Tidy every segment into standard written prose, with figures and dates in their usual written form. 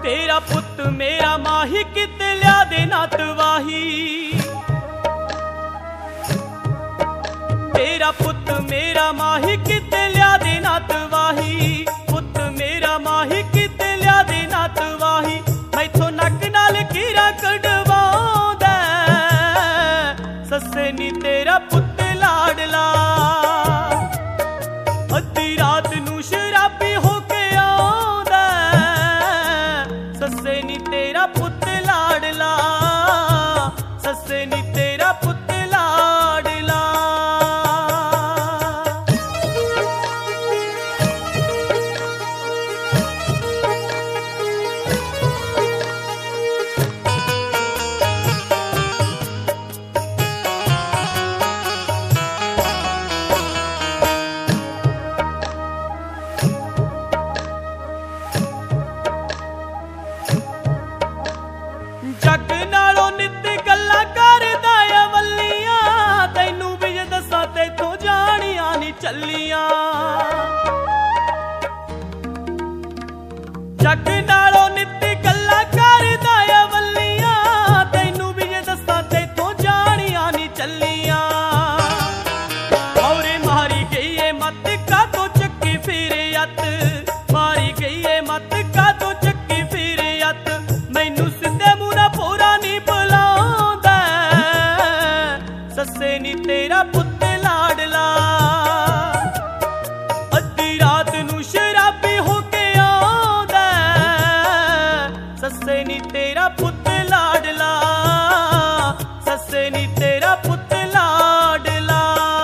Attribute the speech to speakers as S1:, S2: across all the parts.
S1: तेरा पुत मेरा माही किते लिया दे ना तवाही। तेरा पुत मेरा माही किते लिया दे ना तवाही। पुत मेरा माही किते लिया दे ना तवाही। मैथों नक नाल कीरा कढवाउंदा सस्से नी तेरा पुत लाडला। अद्धी रात नूं शराबी होके आउंदा सस्से नी तेरा पुत लाडला। सस्से नी तेरा पुत लाडला। जग नालों नित गल्लां करदा आ वल्लियां। तैनू भी जे दस्सां तैथों जाणियां नी चलियां। जग नालों नित गल्लां करदा आ वल्लियां। तैनू भी जे दस्सां तैथों जाणियां नी चलियां। औरे मारी गई ए मत कातों चक्की फिर अत। मारी गई ए मत कातों चक्की फिर अत। मैनू सिद्धे मुंह पूरा नी बुलाउंदा सस्से नी तेरा पुत लाडला। अद्धी रात नूं शराबी होके आउंदा सस्से नी तेरा पुत लाडला। सस्से नी तेरा पुत लाडला।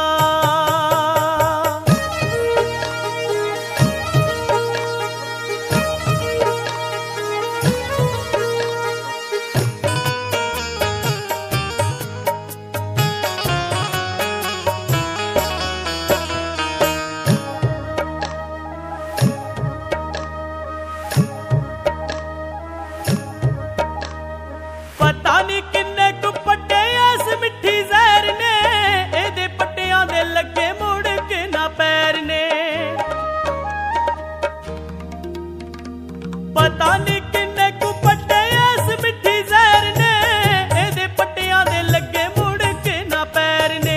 S1: पता नी किन्ने कु पट्टे इस मिठी जहर ने। एदे पट्टियां दे लगे मुड़ के ना पैर ने। पता नी किन्ने कु पट्टे इस मिठी जहर ने। एदे पट्टियां दे लगे मुड़ के ना पैर ने।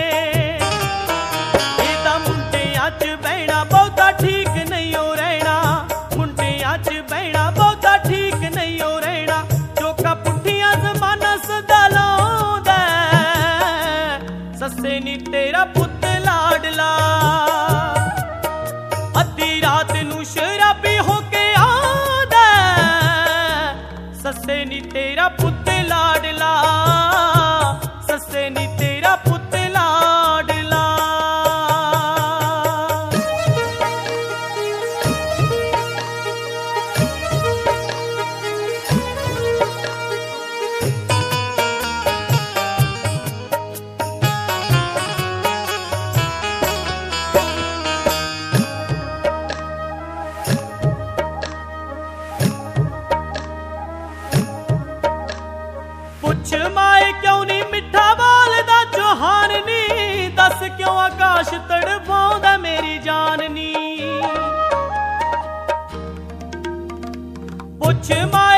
S1: एदा मुंडियां च बहना बहुता ठीक नहीं हो रहना। मुंडियां च बहना बहुता ठीक नहीं हो रहना। चोका पुट्ठियां जमाना सदा लाउंदा सस्से नी तेरा पुत लाडला। अद्धी रात नूं शराबी होके आउंदा सस्से नी तेरा पुत लाडला। सस्से नी तेरा पुत लाडला। पुछ माए क्यों नी मिठा बोलदा चौहान नी। दस क्यों आकाश तड़फाउंदा मेरी जान नी। पुछ माए